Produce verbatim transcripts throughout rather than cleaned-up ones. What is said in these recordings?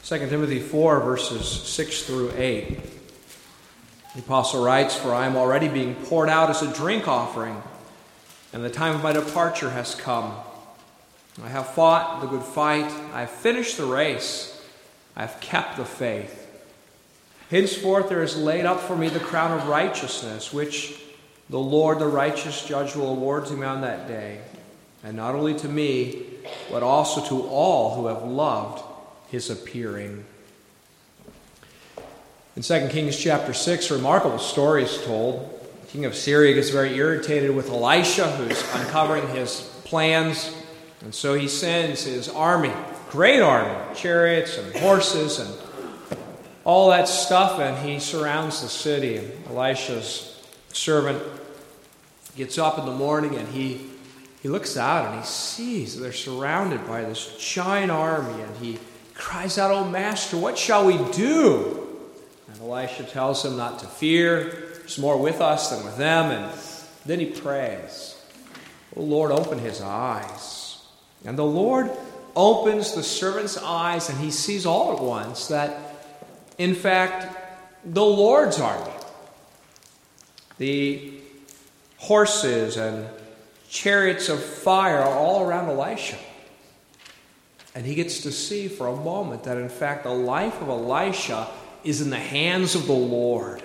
Second Timothy four, verses six through eight. The apostle writes, "For I am already being poured out as a drink offering, and the time of my departure has come. I have fought the good fight, I have finished the race, I have kept the faith. Henceforth there is laid up for me the crown of righteousness, which the Lord, the righteous judge, will award to me on that day, and not only to me, but also to all who have loved his appearing." In Second Kings chapter six, a remarkable story is told. The king of Syria gets very irritated with Elisha, who's uncovering his plans, and so he sends his army, great army, chariots and horses and all that stuff, and he surrounds the city. And Elisha's servant gets up in the morning and he he looks out and he sees they're surrounded by this giant army, and he cries out, "Oh, Master, what shall we do?" And Elisha tells him not to fear. There's more with us than with them. And then he prays, "Oh, Lord, open his eyes." And the Lord opens the servant's eyes, and he sees all at once that, in fact, the Lord's army, the horses and chariots of fire, are all around Elisha. And he gets to see for a moment that, in fact, the life of Elisha is in the hands of the Lord.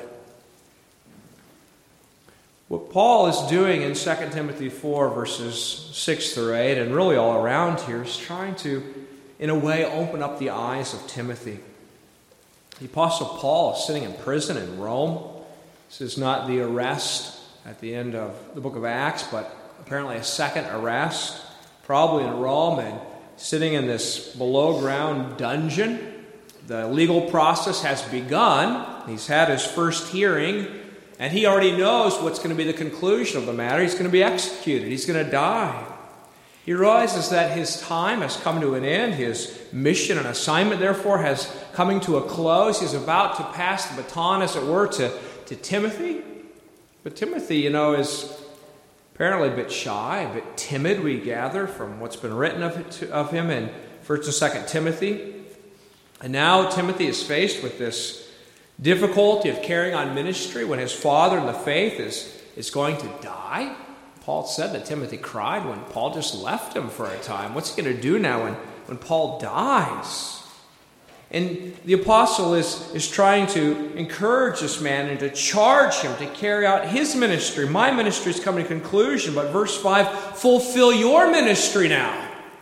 What Paul is doing in Second Timothy four, verses six through eight, and really all around here, is trying to, in a way, open up the eyes of Timothy. The Apostle Paul is sitting in prison in Rome. This is not the arrest at the end of the book of Acts, but apparently a second arrest, probably in Rome, and sitting in this below-ground dungeon. The legal process has begun. He's had his first hearing, and he already knows what's going to be the conclusion of the matter. He's going to be executed. He's going to die. He realizes that his time has come to an end. His mission and assignment, therefore, has coming to a close. He's about to pass the baton, as it were, to, to Timothy. But Timothy, you know, is apparently a bit shy, a bit timid, we gather from what's been written of, it, of him in First and Second Timothy. And now Timothy is faced with this difficulty of carrying on ministry when his father in the faith is, is going to die. Paul said that Timothy cried when Paul just left him for a time. What's he going to do now when, when Paul dies? And the apostle is, is trying to encourage this man and to charge him to carry out his ministry. My ministry is coming to conclusion, but verse five, fulfill your ministry now.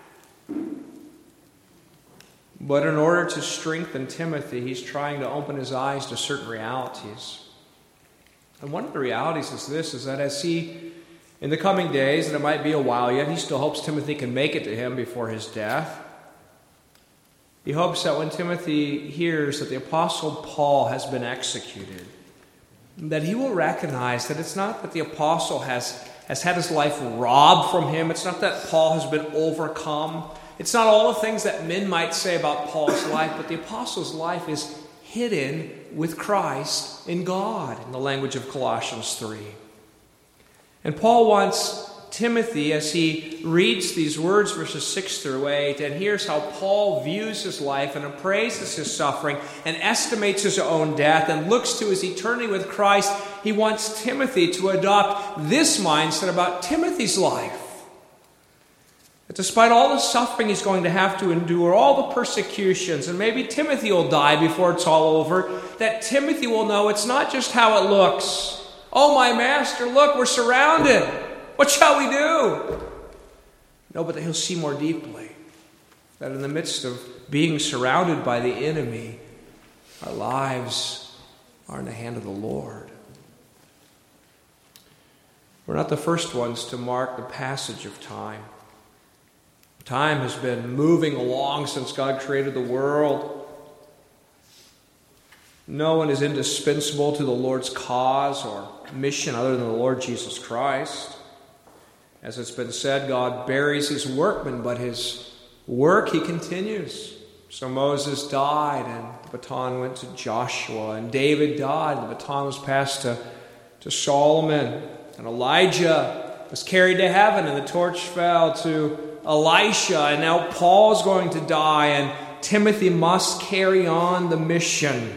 But in order to strengthen Timothy, he's trying to open his eyes to certain realities. And one of the realities is this, is that as he, in the coming days, and it might be a while yet, he still hopes Timothy can make it to him before his death. He hopes that when Timothy hears that the Apostle Paul has been executed, that he will recognize that it's not that the Apostle has, has had his life robbed from him. It's not that Paul has been overcome. It's not all the things that men might say about Paul's life, but the Apostle's life is hidden with Christ in God, in the language of Colossians three. And Paul wants Timothy, as he reads these words, verses six through eight, and hears how Paul views his life and appraises his suffering and estimates his own death and looks to his eternity with Christ, he wants Timothy to adopt this mindset about Timothy's life. That despite all the suffering he's going to have to endure, all the persecutions, and maybe Timothy will die before it's all over, that Timothy will know it's not just how it looks. Oh, my master, look, we're surrounded. What shall we do? No, but that he'll see more deeply. That in the midst of being surrounded by the enemy, our lives are in the hand of the Lord. We're not the first ones to mark the passage of time. Time has been moving along since God created the world. No one is indispensable to the Lord's cause or mission other than the Lord Jesus Christ. As it's been said, God buries his workmen, but his work he continues. So Moses died, and the baton went to Joshua, and David died, and the baton was passed to, to Solomon, and Elijah was carried to heaven, and the torch fell to Elisha, and now Paul's going to die, and Timothy must carry on the mission,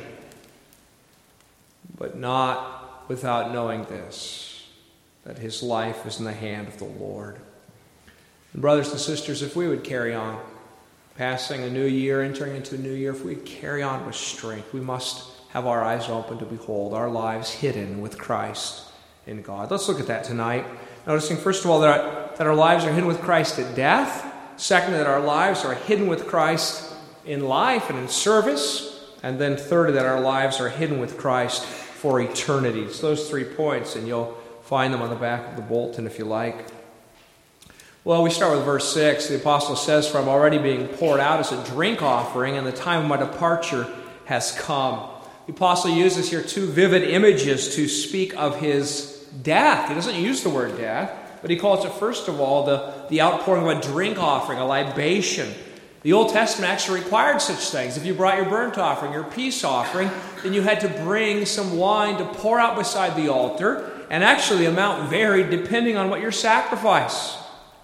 but not without knowing this, that his life is in the hand of the Lord. And brothers and sisters, if we would carry on, passing a new year, entering into a new year, if we carry on with strength, we must have our eyes open to behold our lives hidden with Christ in God. Let's look at that tonight. Noticing, first of all, that our, that our lives are hidden with Christ at death. Secondly, that our lives are hidden with Christ in life and in service. And then thirdly, that our lives are hidden with Christ for eternity. It's those three points, and you'll find them on the back of the bulletin if you like. Well, we start with verse six. The apostle says, "For I'm already being poured out as a drink offering, and the time of my departure has come." The apostle uses here two vivid images to speak of his death. He doesn't use the word death, but he calls it, first of all, the, the outpouring of a drink offering, a libation. The Old Testament actually required such things. If you brought your burnt offering, your peace offering, then you had to bring some wine to pour out beside the altar, and actually the amount varied depending on what your sacrifice.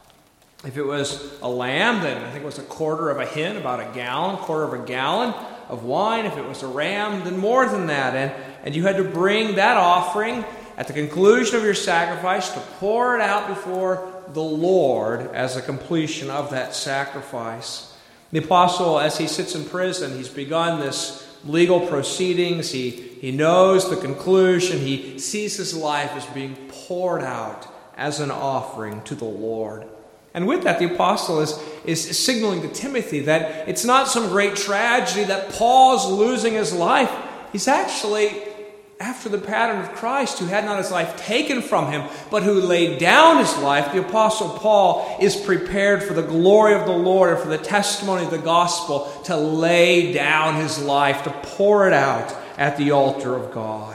If it was a lamb, then I think it was a quarter of a hin, about a gallon, quarter of a gallon of wine. If it was a ram, then more than that. And, and you had to bring that offering at the conclusion of your sacrifice to pour it out before the Lord as a completion of that sacrifice. The apostle, as he sits in prison, he's begun this legal proceedings. He, he knows the conclusion. He sees his life as being poured out as an offering to the Lord. And with that, the apostle is, is signaling to Timothy that it's not some great tragedy that Paul's losing his life. He's actually after the pattern of Christ, who had not his life taken from him, but who laid down his life. The apostle Paul is prepared for the glory of the Lord and for the testimony of the gospel to lay down his life, to pour it out at the altar of God.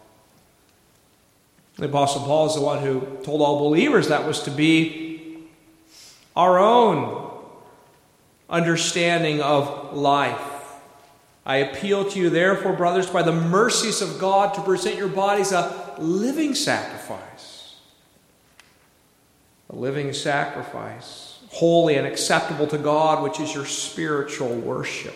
The apostle Paul is the one who told all believers that was to be our own understanding of life. I appeal to you, therefore, brothers, by the mercies of God, to present your bodies a living sacrifice. A living sacrifice, holy and acceptable to God, which is your spiritual worship.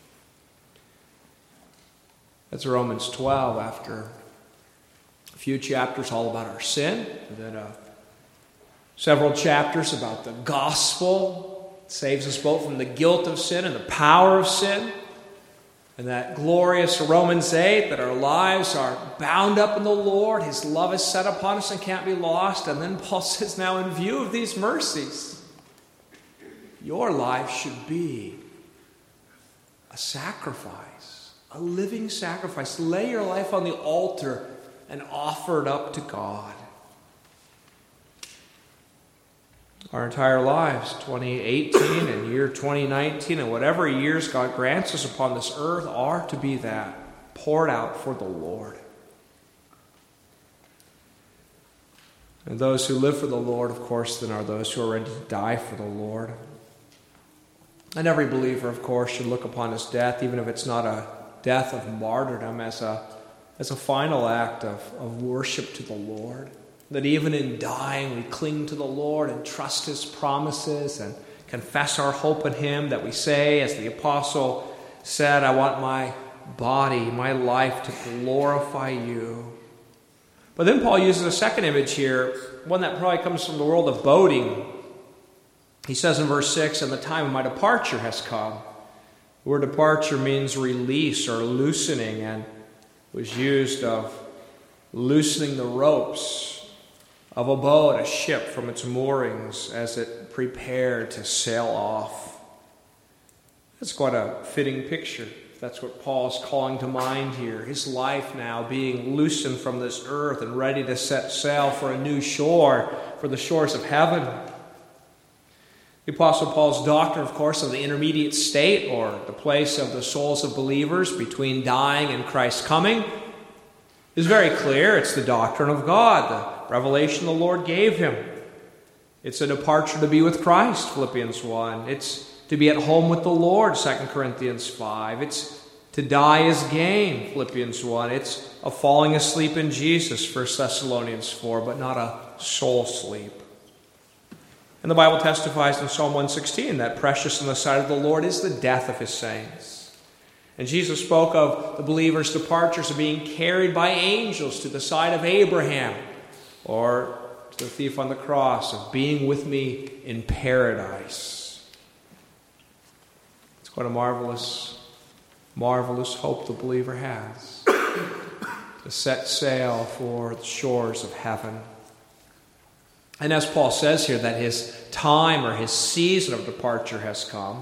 That's Romans twelve, after a few chapters all about our sin, and then uh, several chapters about the gospel. It saves us both from the guilt of sin and the power of sin. And that glorious Romans eight, that our lives are bound up in the Lord. His love is set upon us and can't be lost. And then Paul says, now in view of these mercies, your life should be a sacrifice, a living sacrifice. Lay your life on the altar and offer it up to God. Our entire lives, twenty eighteen and year twenty nineteen, and whatever years God grants us upon this earth, are to be that, poured out for the Lord. And those who live for the Lord, of course, then are those who are ready to die for the Lord. And every believer, of course, should look upon his death, even if it's not a death of martyrdom, as a, as a final act of, of worship to the Lord. That even in dying, we cling to the Lord and trust His promises and confess our hope in Him. That we say, as the apostle said, I want my body, my life to glorify you. But then Paul uses a second image here, one that probably comes from the world of boating. He says in verse six, and the time of my departure has come. The word departure means release or loosening, and was used of loosening the ropes of a boat, a ship, from its moorings as it prepared to sail off. That's quite a fitting picture. That's what Paul's calling to mind here. His life now being loosened from this earth and ready to set sail for a new shore, for the shores of heaven. The Apostle Paul's doctrine, of course, of the intermediate state, or the place of the souls of believers between dying and Christ's coming, is very clear. It's the doctrine of God, the revelation the Lord gave him. It's a departure to be with Christ, Philippians one. It's to be at home with the Lord, Second Corinthians five. It's to die is gain, Philippians one. It's a falling asleep in Jesus, First Thessalonians four, but not a soul sleep. And the Bible testifies in Psalm one sixteen that precious in the sight of the Lord is the death of his saints. And Jesus spoke of the believer's departures of being carried by angels to the side of Abraham, or to the thief on the cross, of being with me in paradise. It's what a marvelous, marvelous hope the believer has, to set sail for the shores of heaven. And as Paul says here, that his time or his season of departure has come,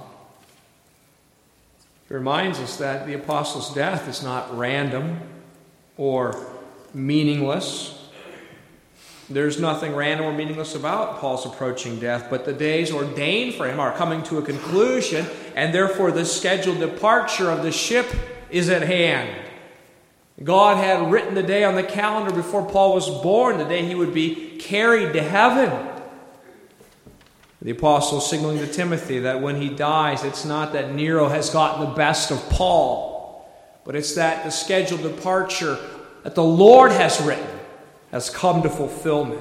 he reminds us that the apostle's death is not random or meaningless. There's nothing random or meaningless about Paul's approaching death, but the days ordained for him are coming to a conclusion, and therefore the scheduled departure of the ship is at hand. God had written the day on the calendar before Paul was born, the day he would be carried to heaven. The apostle signaling to Timothy that when he dies, it's not that Nero has gotten the best of Paul, but it's that the scheduled departure that the Lord has written has come to fulfillment.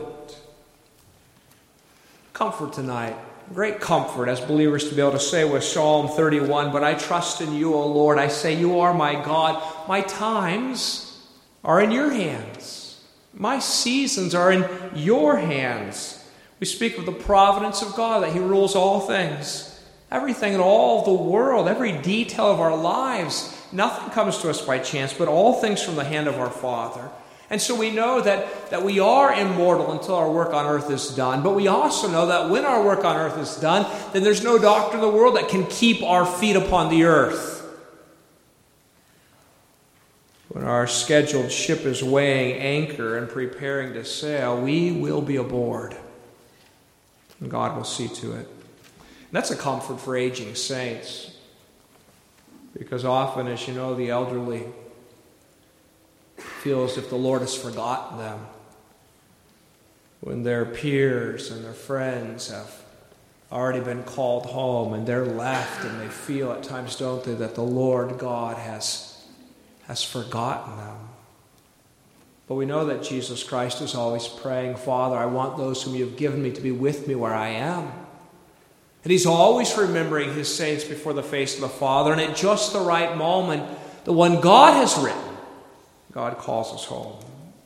Comfort tonight. Great comfort as believers to be able to say with Psalm thirty-one, "But I trust in you, O Lord. I say, you are my God. My times are in your hands. My seasons are in your hands." We speak of the providence of God, that he rules all things. Everything in all of the world, every detail of our lives. Nothing comes to us by chance, but all things from the hand of our Father. And so we know that, that we are immortal until our work on earth is done. But we also know that when our work on earth is done, then there's no doctor in the world that can keep our feet upon the earth. When our scheduled ship is weighing anchor and preparing to sail, we will be aboard. And God will see to it. And that's a comfort for aging saints. Because often, as you know, the elderly feel as if the Lord has forgotten them. When their peers and their friends have already been called home and they're left, and they feel at times, don't they, that the Lord God has, has forgotten them. But we know that Jesus Christ is always praying, "Father, I want those whom you have given me to be with me where I am." And he's always remembering his saints before the face of the Father. And at just the right moment, the one God has written, God calls us home.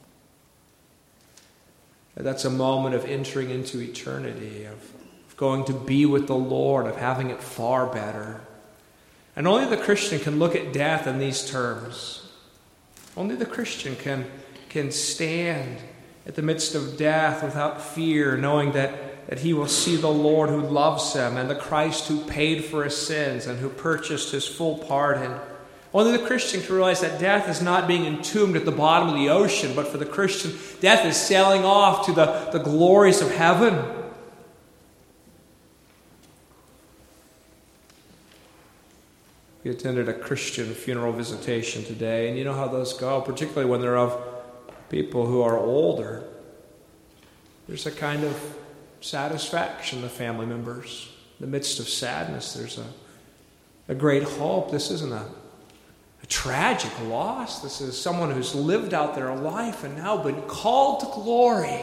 And that's a moment of entering into eternity, of going to be with the Lord, of having it far better. And only the Christian can look at death in these terms. Only the Christian can, can stand at the midst of death without fear, knowing that, that he will see the Lord who loves him, and the Christ who paid for his sins and who purchased his full pardon. Only the Christian can realize that death is not being entombed at the bottom of the ocean, but for the Christian, death is sailing off to the, the glories of heaven. We attended a Christian funeral visitation today, and you know how those go, particularly when they're of people who are older. There's a kind of satisfaction in the family members. In the midst of sadness, there's a, a great hope. This isn't a A tragic loss. This is someone who's lived out their life and now been called to glory.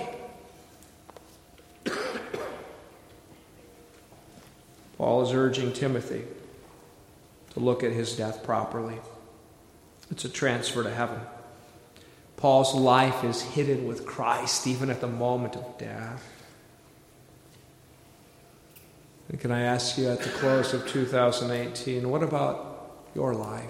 Paul is urging Timothy to look at his death properly. It's a transfer to heaven. Paul's life is hidden with Christ even at the moment of death. And can I ask you at the close of two thousand eighteen, what about your life?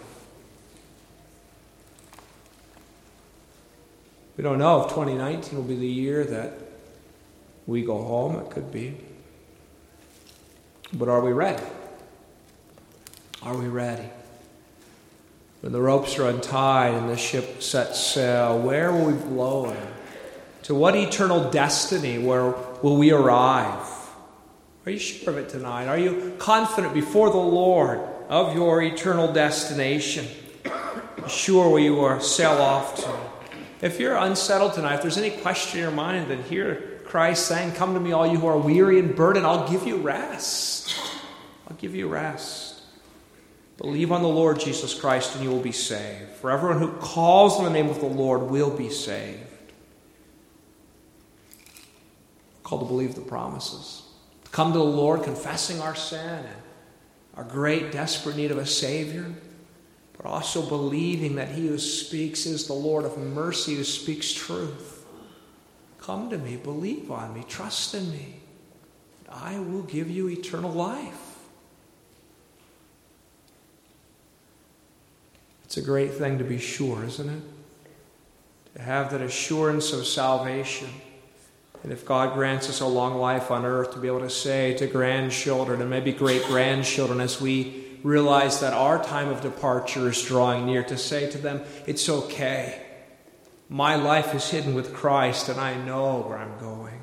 We don't know if twenty nineteen will be the year that we go home. It could be. But are we ready? Are we ready? When the ropes are untied and the ship sets sail, where will we blow? To what eternal destiny where will we arrive? Are you sure of it tonight? Are you confident before the Lord of your eternal destination? Sure where you will sail off to? If you're unsettled tonight, if there's any question in your mind, then hear Christ saying, "Come to me, all you who are weary and burdened, I'll give you rest. I'll give you rest." Believe on the Lord Jesus Christ and you will be saved. For everyone who calls on the name of the Lord will be saved. We're called to believe the promises, to come to the Lord confessing our sin and our great desperate need of a Savior, but also believing that He who speaks is the Lord of mercy who speaks truth. Come to me, believe on me, trust in me. I will give you eternal life. It's a great thing to be sure, isn't it? To have that assurance of salvation. And if God grants us a long life on earth, to be able to say to grandchildren and maybe great-grandchildren as we realize that our time of departure is drawing near, to say to them, it's okay. My life is hidden with Christ and I know where I'm going.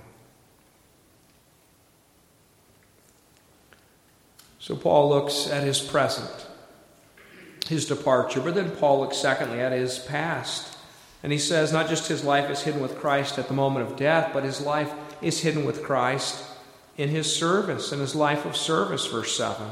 So Paul looks at his present, his departure, but then Paul looks secondly at his past. And he says not just his life is hidden with Christ at the moment of death, but his life is hidden with Christ in his service, in his life of service, verse seven.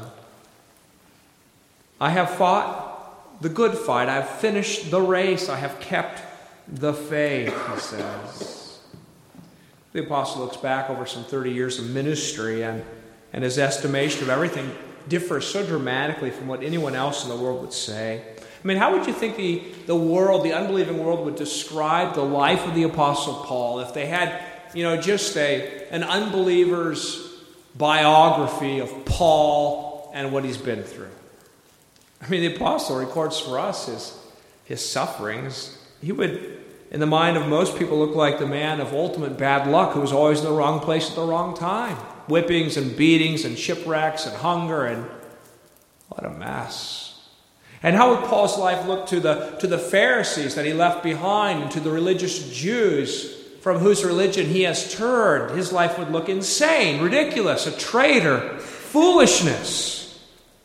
I have fought the good fight. I have finished the race. I have kept the faith, he says. The apostle looks back over some thirty years of ministry, and, and his estimation of everything differs so dramatically from what anyone else in the world would say. I mean, how would you think the, the world, the unbelieving world, would describe the life of the Apostle Paul if they had, you know, just a an unbeliever's biography of Paul and what he's been through? I mean, the Apostle records for us his, his sufferings. He would, in the mind of most people, look like the man of ultimate bad luck who was always in the wrong place at the wrong time. Whippings and beatings and shipwrecks and hunger, and what a mess. And how would Paul's life look to the, to the Pharisees that he left behind and to the religious Jews from whose religion he has turned? His life would look insane, ridiculous, a traitor, foolishness.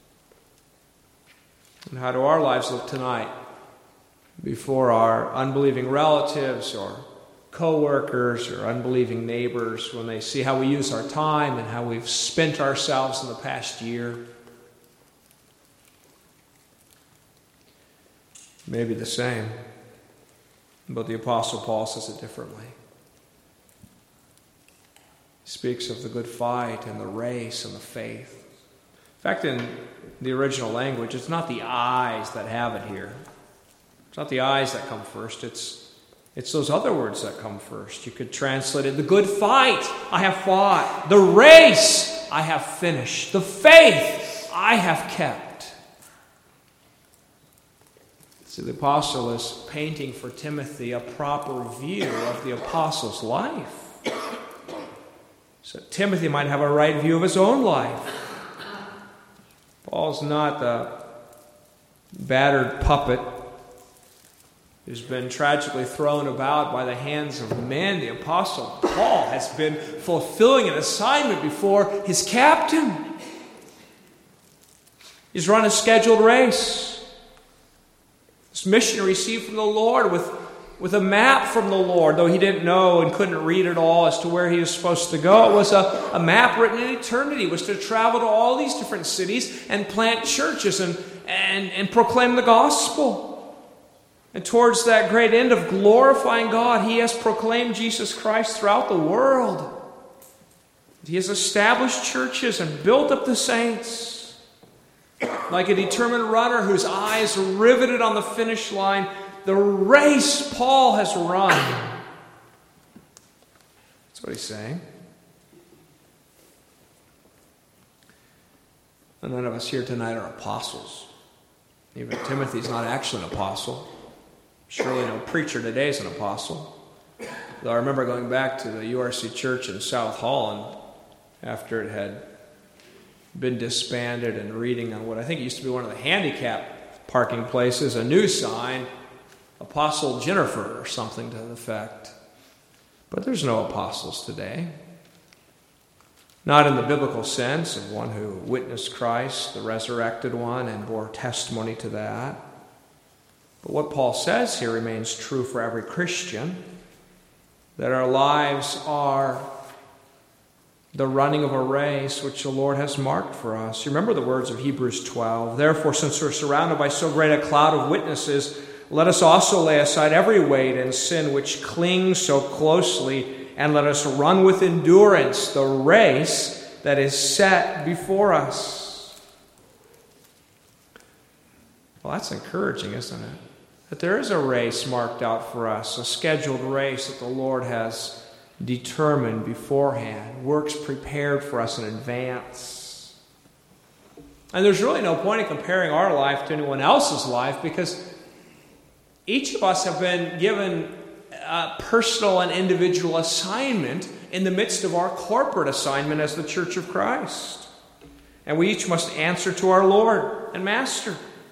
And how do our lives look tonight before our unbelieving relatives or co-workers or unbelieving neighbors when they see how we use our time and how we've spent ourselves in the past year? Maybe the same, but the Apostle Paul says it differently. He speaks of the good fight and the race and the faith. In fact, in the original language, it's not the eyes that have it here. It's not the eyes that come first. It's, it's those other words that come first. You could translate it, the good fight I have fought. The race I have finished. The faith I have kept. See, the apostle is painting for Timothy a proper view of the apostle's life, so Timothy might have a right view of his own life. Paul's not the battered puppet who's been tragically thrown about by the hands of men. The apostle Paul has been fulfilling an assignment before his captain. He's run a scheduled race. This mission received from the Lord with, with a map from the Lord, though he didn't know and couldn't read it all as to where he was supposed to go. It was a, a map written in eternity. It was to travel to all these different cities and plant churches and, and, and proclaim the gospel. And towards that great end of glorifying God, he has proclaimed Jesus Christ throughout the world. He has established churches and built up the saints. Like a determined runner whose eyes are riveted on the finish line, the race Paul has run. That's what he's saying. And none of us here tonight are apostles. Even Timothy's not actually an apostle. Surely no preacher today is an apostle. Though I remember going back to the U R C church in South Holland after it had been disbanded and reading on what I think used to be one of the handicap parking places, a new sign, Apostle Jennifer or something to the effect. But there's no apostles today. Not in the biblical sense of one who witnessed Christ, the resurrected one, and bore testimony to that. But what Paul says here remains true for every Christian, that our lives are the running of a race which the Lord has marked for us. You remember the words of Hebrews twelve. Therefore, since we're surrounded by so great a cloud of witnesses, let us also lay aside every weight and sin which clings so closely, and let us run with endurance the race that is set before us. Well, that's encouraging, isn't it? That there is a race marked out for us, a scheduled race that the Lord has determined beforehand, works prepared for us in advance. And there's really no point in comparing our life to anyone else's life, because each of us have been given a personal and individual assignment in the midst of our corporate assignment as the Church of Christ. And we each must answer to our Lord and Master.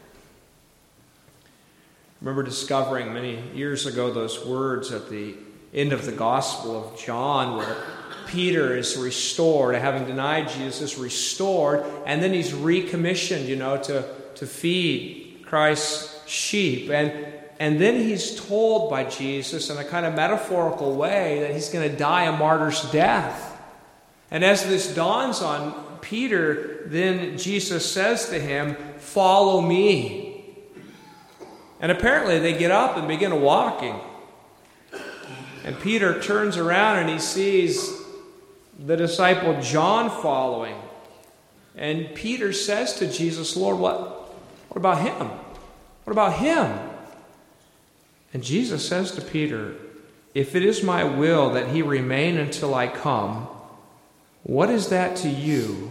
I remember discovering many years ago those words at the end of the Gospel of John, where Peter is restored, having denied Jesus, is restored, and then he's recommissioned, you know, to, to feed Christ's sheep. And, and then he's told by Jesus in a kind of metaphorical way that he's going to die a martyr's death. And as this dawns on Peter, then Jesus says to him, "Follow me." And apparently they get up and begin walking. And Peter turns around and he sees the disciple John following. And Peter says to Jesus, "Lord, what, what about him? What about him?" And Jesus says to Peter, "If it is my will that he remain until I come, what is that to you?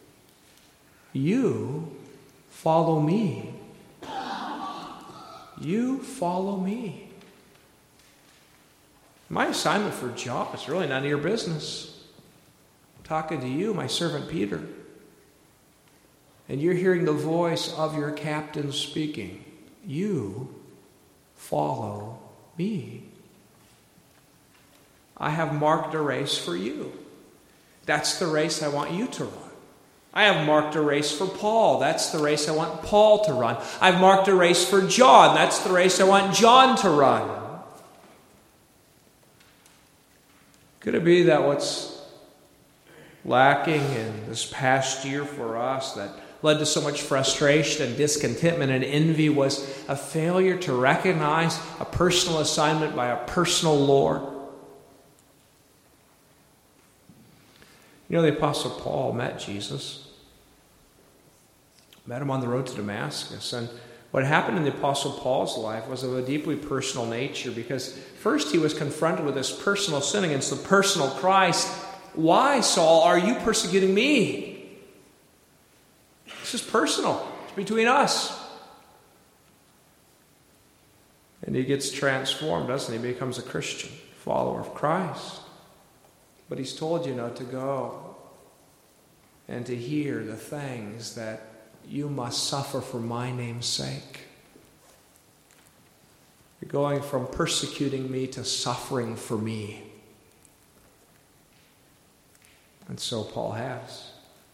You follow me. You follow me." My assignment for John is really none of your business. I'm talking to you, my servant Peter. And you're hearing the voice of your captain speaking. You follow me. I have marked a race for you. That's the race I want you to run. I have marked a race for Paul. That's the race I want Paul to run. I've marked a race for John. That's the race I want John to run. Could it be that what's lacking in this past year for us that led to so much frustration and discontentment and envy was a failure to recognize a personal assignment by a personal Lord? You know, the Apostle Paul met Jesus, met him on the road to Damascus. And what happened in the Apostle Paul's life was of a deeply personal nature, because first he was confronted with this personal sin against the personal Christ. "Why, Saul, are you persecuting me?" This is personal. It's between us. And he gets transformed, doesn't he? He becomes a Christian, follower of Christ. But he's told you, know, to go and to hear the things that you must suffer for my name's sake. You're going from persecuting me to suffering for me. And so Paul has.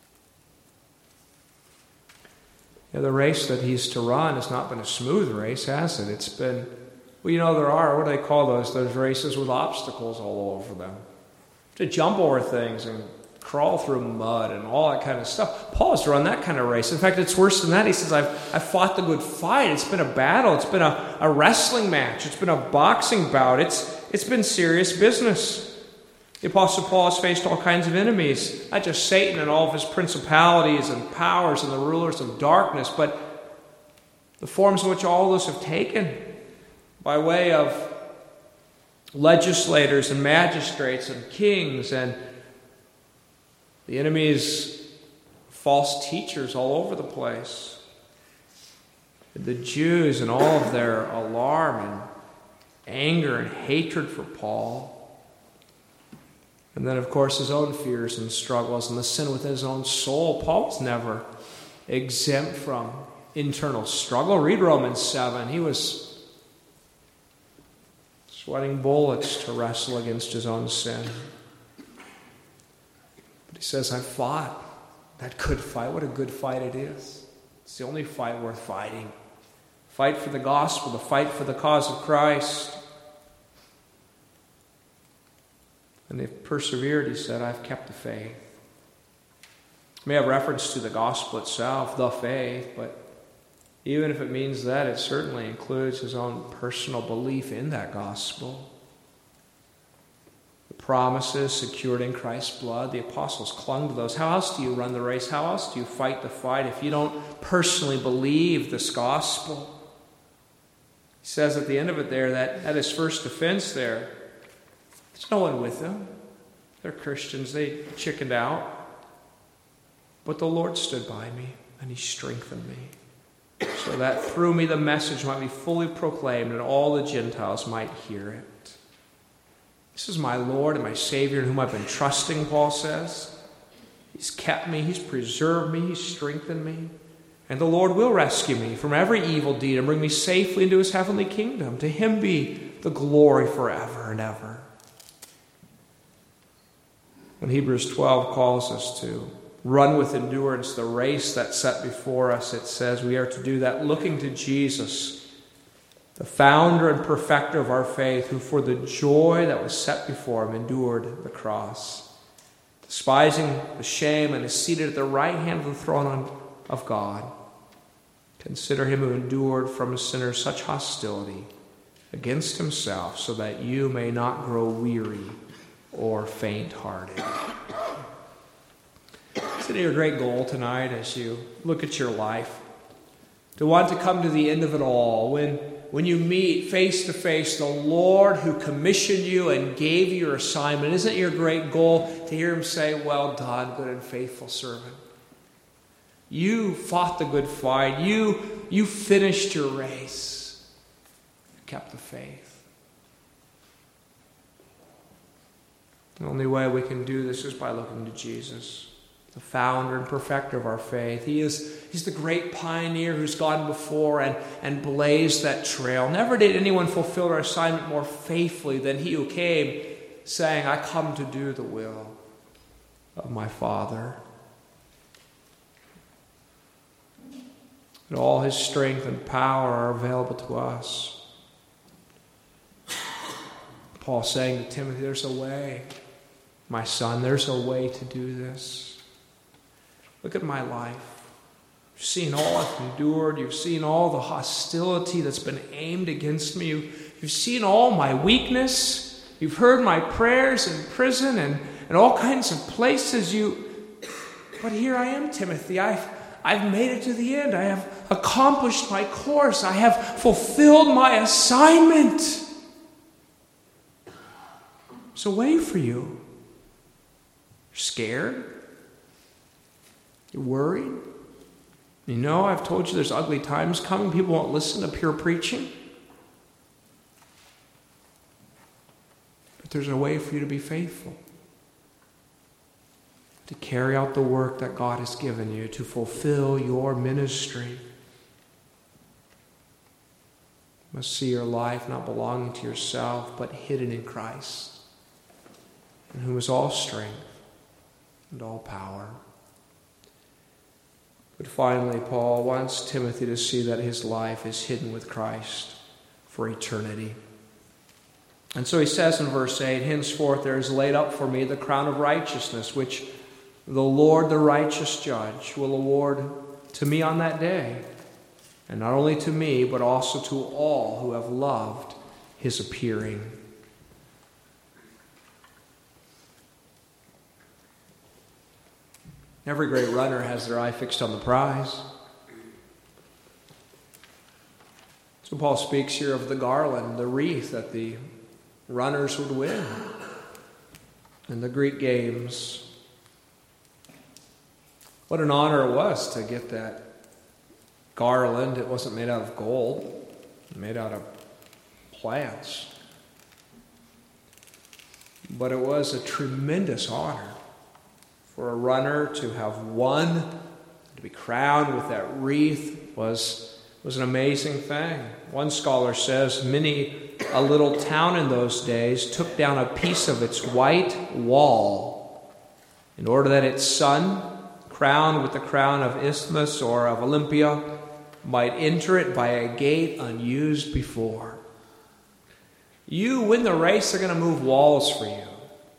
You know, the race that he's to run has not been a smooth race, has it? It's been, well, you know, there are, what do they call those? Those races with obstacles all over them. To jump over things and crawl through mud and all that kind of stuff. Paul has to run that kind of race. In fact, it's worse than that. He says, I've, I've fought the good fight. It's been a battle. It's been a, a wrestling match. It's been a boxing bout. It's, it's been serious business. The Apostle Paul has faced all kinds of enemies, not just Satan and all of his principalities and powers and the rulers of darkness, but the forms in which all those have taken by way of legislators and magistrates and kings and the enemy's false teachers all over the place. The Jews and all of their alarm and anger and hatred for Paul. And then, of course, his own fears and struggles and the sin within his own soul. Paul was never exempt from internal struggle. Read Romans seven. He was sweating bullets to wrestle against his own sin. But he says, I fought that good fight. What a good fight it is. It's the only fight worth fighting. Fight for the gospel, the fight for the cause of Christ. And they've persevered, he said, I've kept the faith. It may have reference to the gospel itself, the faith, but even if it means that, it certainly includes his own personal belief in that gospel. The promises secured in Christ's blood. The apostles clung to those. How else do you run the race? How else do you fight the fight if you don't personally believe this gospel? He says at the end of it there that at his first defense there, there's no one with them. They're Christians. They chickened out. But the Lord stood by me and he strengthened me so that through me the message might be fully proclaimed and all the Gentiles might hear it. This is my Lord and my Savior in whom I've been trusting, Paul says. He's kept me, he's preserved me, he's strengthened me. And the Lord will rescue me from every evil deed and bring me safely into his heavenly kingdom. To him be the glory forever and ever. When Hebrews twelve calls us to run with endurance the race that's set before us, it says we are to do that looking to Jesus, the founder and perfecter of our faith, who for the joy that was set before him endured the cross, despising the shame, and is seated at the right hand of the throne of God. Consider him who endured from a sinner such hostility against himself, so that you may not grow weary or faint-hearted. Isn't it your great goal tonight as you look at your life to want to come to the end of it all when When you meet face to face the Lord who commissioned you and gave you your assignment? Isn't it your great goal to hear him say, "Well done, good and faithful servant. You fought the good fight. You, you finished your race. You kept the faith." The only way we can do this is by looking to Jesus, the founder and perfecter of our faith. He is He's the great pioneer who's gone before and, and blazed that trail. Never did anyone fulfill their assignment more faithfully than he who came, saying, "I come to do the will of my Father." And all his strength and power are available to us. Paul saying to Timothy, there's a way, my son, there's a way to do this. Look at my life. You've seen all I've endured. You've seen all the hostility that's been aimed against me. You've seen all my weakness. You've heard my prayers in prison and, and all kinds of places. You, but here I am, Timothy. I've, I've made it to the end. I have accomplished my course. I have fulfilled my assignment. There's a way for you. You're scared. You're worried. You know, I've told you there's ugly times coming. People won't listen to pure preaching. But there's a way for you to be faithful, to carry out the work that God has given you, to fulfill your ministry. You must see your life not belonging to yourself, but hidden in Christ, in whom is all strength and all power. But finally, Paul wants Timothy to see that his life is hidden with Christ for eternity. And so he says in verse eight, "Henceforth there is laid up for me the crown of righteousness, which the Lord, the righteous judge, will award to me on that day. And not only to me, but also to all who have loved his appearing." Every great runner has their eye fixed on the prize. So Paul speaks here of the garland, the wreath that the runners would win in the Greek games. What an honor it was to get that garland. It wasn't made out of gold, it was made out of plants. But it was a tremendous honor for a runner to have won, to be crowned with that wreath was, was an amazing thing. One scholar says many a little town in those days took down a piece of its white wall in order that its son, crowned with the crown of Isthmus or of Olympia, might enter it by a gate unused before. You win the race, they're going to move walls for you.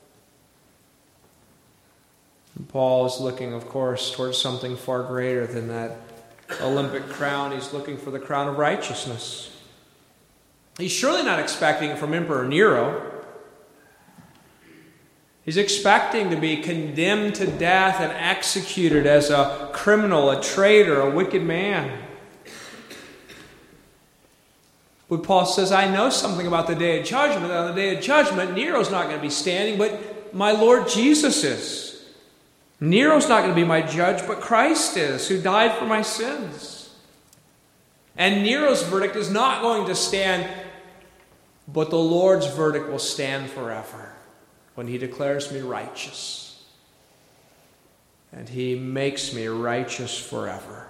And Paul is looking, of course, towards something far greater than that Olympic crown. He's looking for the crown of righteousness. He's surely not expecting it from Emperor Nero. He's expecting to be condemned to death and executed as a criminal, a traitor, a wicked man. But Paul says, I know something about the day of judgment. On the day of judgment, Nero's not going to be standing, but my Lord Jesus is. Nero's not going to be my judge, but Christ is, who died for my sins. And Nero's verdict is not going to stand, but the Lord's verdict will stand forever when he declares me righteous. And he makes me righteous forever.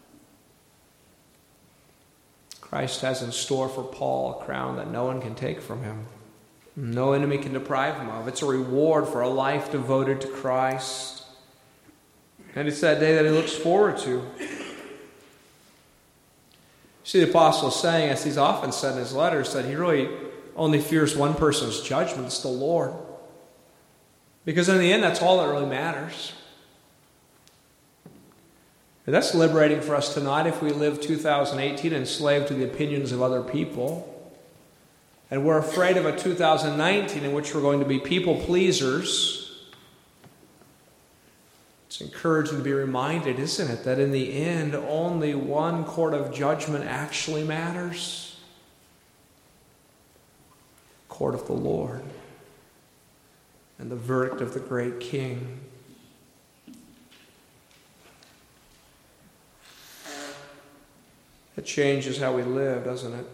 Christ has in store for Paul a crown that no one can take from him. No enemy can deprive him of. It's a reward for a life devoted to Christ. And it's that day that he looks forward to. See, the apostle is saying, as he's often said in his letters, that he really only fears one person's judgment. It's the Lord. Because in the end, that's all that really matters. And that's liberating for us tonight if we live two thousand eighteen enslaved to the opinions of other people. And we're afraid of a two thousand nineteen in which we're going to be people pleasers. It's encouraging to be reminded, isn't it, that in the end, only one court of judgment actually matters. The court of the Lord and the verdict of the great King. It changes how we live, doesn't it?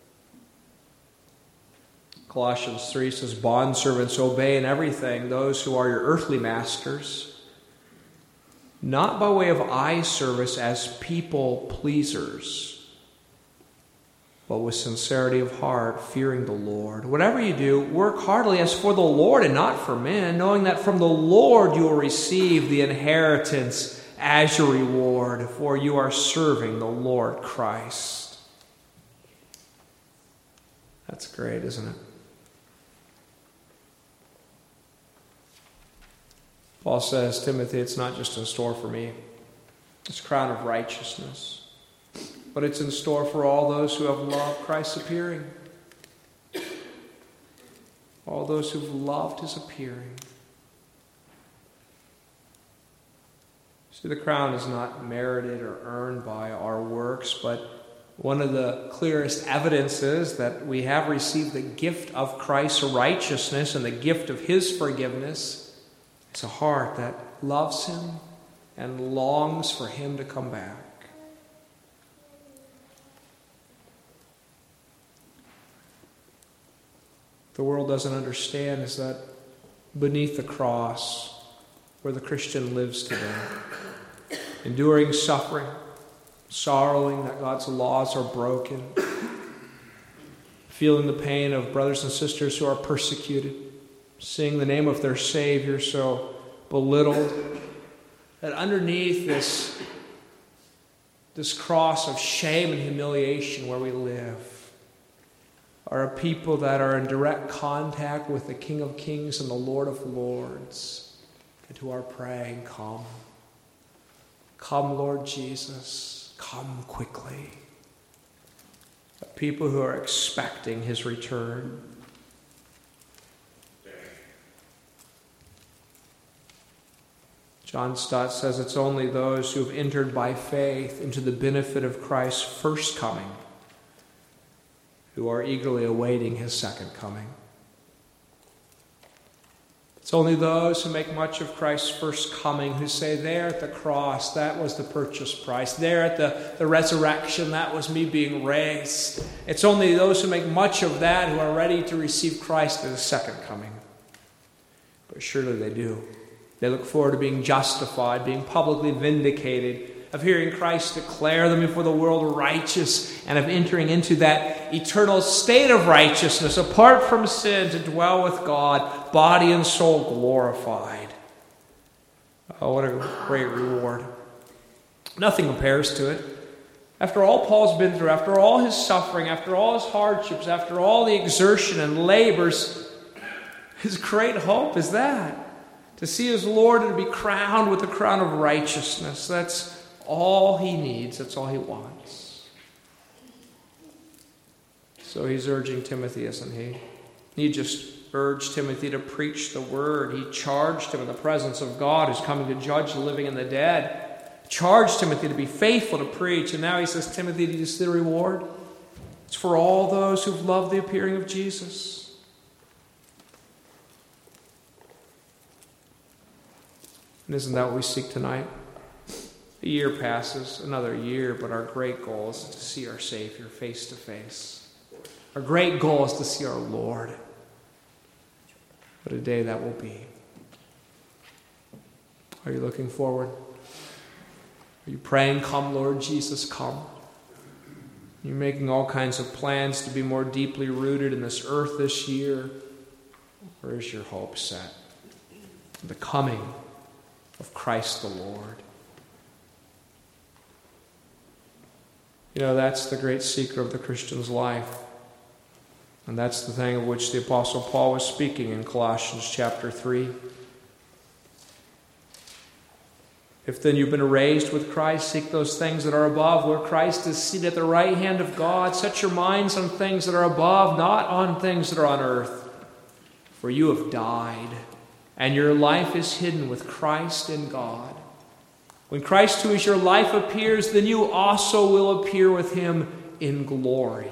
Colossians three says, bondservants, obey in everything those who are your earthly masters, not by way of eye service as people pleasers, but with sincerity of heart, fearing the Lord. Whatever you do, work heartily as for the Lord and not for men, knowing that from the Lord you will receive the inheritance as your reward, for you are serving the Lord Christ. That's great, isn't it? Paul says, Timothy, it's not just in store for me. It's a crown of righteousness. But it's in store for all those who have loved Christ's appearing. All those who've loved his appearing. See, the crown is not merited or earned by our works, but one of the clearest evidences that we have received the gift of Christ's righteousness and the gift of his forgiveness is a heart that loves him and longs for him to come back. The world doesn't understand is that beneath the cross, where the Christian lives today, enduring suffering, sorrowing that God's laws are broken, feeling the pain of brothers and sisters who are persecuted, seeing the name of their Savior so belittled, that underneath this, this cross of shame and humiliation where we live, are a people that are in direct contact with the King of Kings and the Lord of Lords, and who are praying, come. Come, Lord Jesus, come quickly. A people who are expecting his return. John Stott says it's only those who have entered by faith into the benefit of Christ's first coming who are eagerly awaiting his second coming. It's only those who make much of Christ's first coming who say, there at the cross, that was the purchase price. There at the, the resurrection, that was me being raised. It's only those who make much of that who are ready to receive Christ at his second coming. But surely they do. They look forward to being justified, being publicly vindicated, of hearing Christ declare them before the world righteous, and of entering into that eternal state of righteousness, apart from sin, to dwell with God, body and soul glorified. Oh, what a great reward. Nothing compares to it. After all Paul's been through, after all his suffering, after all his hardships, after all the exertion and labors, his great hope is that, to see his Lord and to be crowned with the crown of righteousness. That's all he needs. That's all he wants. So he's urging Timothy, isn't he? He just urged Timothy to preach the word. He charged him in the presence of God who's coming to judge the living and the dead. Charged Timothy to be faithful to preach. And now he says, Timothy, do you see the reward? It's for all those who've loved the appearing of Jesus. And isn't that what we seek tonight? A year passes, another year, but our great goal is to see our Savior face to face. Our great goal is to see our Lord. What a day that will be. Are you looking forward? Are you praying, come Lord Jesus, come? You're making all kinds of plans to be more deeply rooted in this earth this year. Where is your hope set? The coming of Christ the Lord. You know, that's the great secret of the Christian's life. And that's the thing of which the Apostle Paul was speaking in Colossians chapter three. If then you've been raised with Christ, seek those things that are above, where Christ is seated at the right hand of God. Set your minds on things that are above, not on things that are on earth. For you have died, and your life is hidden with Christ in God. When Christ, who is your life, appears, then you also will appear with him in glory.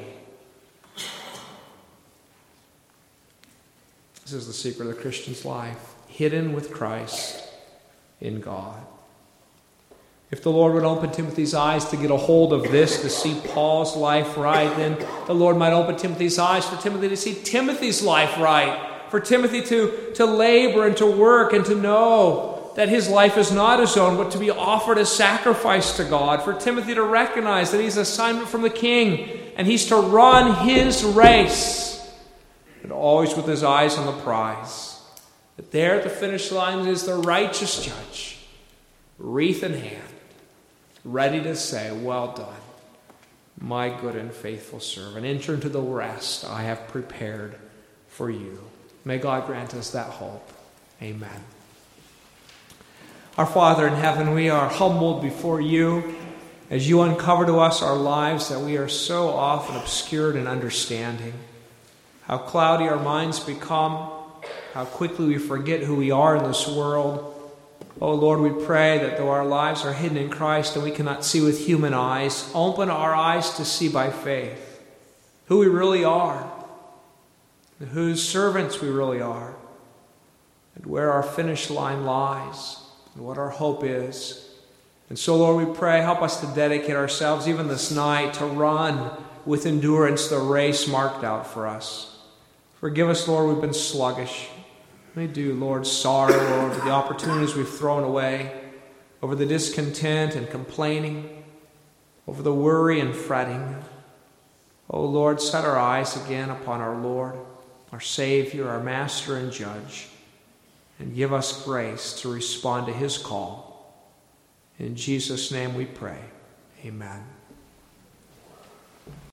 This is the secret of the Christian's life, hidden with Christ in God. If the Lord would open Timothy's eyes to get a hold of this, to see Paul's life right, then the Lord might open Timothy's eyes for Timothy to see Timothy's life right, for Timothy to, to labor and to work and to know that his life is not his own, but to be offered as sacrifice to God, for Timothy to recognize that he's an assignment from the King, and he's to run his race, but always with his eyes on the prize. That there at the finish line is the righteous judge, wreath in hand, ready to say, well done, my good and faithful servant. Enter into the rest I have prepared for you. May God grant us that hope. Amen. Our Father in heaven, we are humbled before you as you uncover to us our lives that we are so often obscured in understanding. How cloudy our minds become, how quickly we forget who we are in this world. Oh Lord, we pray that though our lives are hidden in Christ and we cannot see with human eyes, open our eyes to see by faith who we really are, and whose servants we really are, and where our finish line lies, and what our hope is. And so, Lord, we pray, help us to dedicate ourselves even this night to run with endurance the race marked out for us. Forgive us, Lord, we've been sluggish. We do, Lord, sorrow over the opportunities we've thrown away, over the discontent and complaining, over the worry and fretting. Oh, Lord, set our eyes again upon our Lord, our Savior, our Master and Judge, and give us grace to respond to his call. In Jesus' name we pray. Amen.